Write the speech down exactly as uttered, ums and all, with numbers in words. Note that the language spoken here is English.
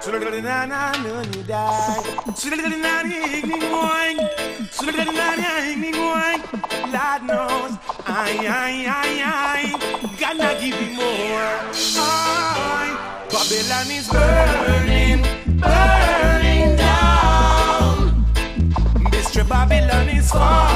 Lord knows, I, I, I, I, gonna give you more. I, Babylon is burning, burning down. Mister Babylon is falling.